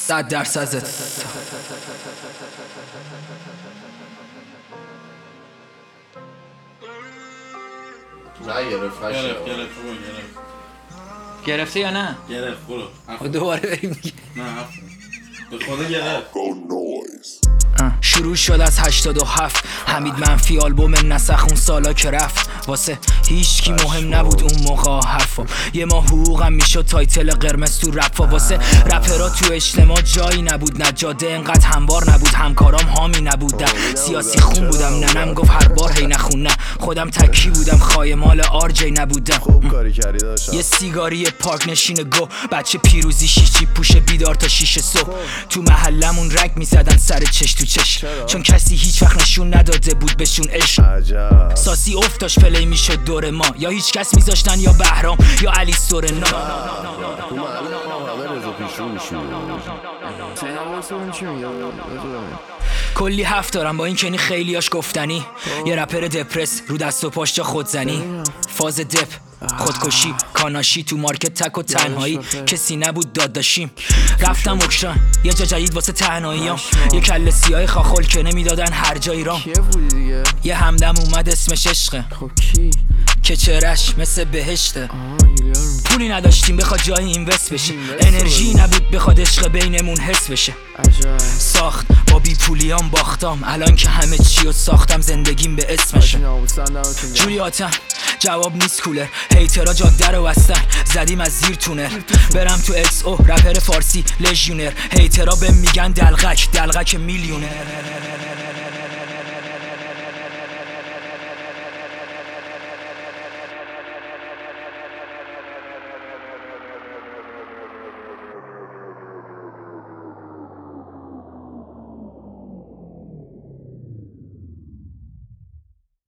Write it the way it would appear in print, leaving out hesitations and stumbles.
100%. نه گرفت گرفته یا نه؟ گرفت برو دوباره بریم دیگه. نه به خدا گرفت. شروع شد از 87 حمید منفی آلبوم نسخ اون سالا که رفت واسه هیچ کی مهم نبود اون موقع حرفا یه ماه حقوقم میشد تایتل قرمز تو رپا واسه رپرا تو اجتماع جایی نبود نجاده انقدر هموار نبود همکارام حامی نبودن سیاسی خون بودم ننم گفت هر بار هی نخون نه خودم تکی بودم خایمال آرجی نبودم یه سیگاری پارک نشین گو بچه پیروزی شیشی پوش بیدار تا 6 صبح تو محلمون رنگ میزدن سر چش تو چش چون کسی هیچ وقت نشون نداده بود بهشون عشق ساسی افتاش پلی میشد دور ما یا هیچ کس میذاشتن یا بهرام یا علی سورنا کلی حرف دارم با این کنی خیلیاش گفتنی یه رپر دپرس رو دست و پاش جا خودزنی فاز دپ خودکشی کاناشی تو مارکت تک و تنهایی کسی نبود داد داشیم رفتم اکشان یه جا جدید واسه تنهاییام یه کله سیاه خاخل که نمیدادن هر جایی رام یه همدم اومد اسمش عشقه که چرش مثل بهشته پولی نداشتیم بخواد جایی اینوست بشه انرژی نبود بخواد عشق بینمون حس بشه ساخت با بی پولیام باختم الان که همه چیو ساختم زندگیم به اسمشه جوریاتم جواب نیست کولر هیترها جاده رو بستن زدیم از زیر تونر برم تو اکس او رپر فارسی لژیونر هیترها بهم میگن دلغک میلیونر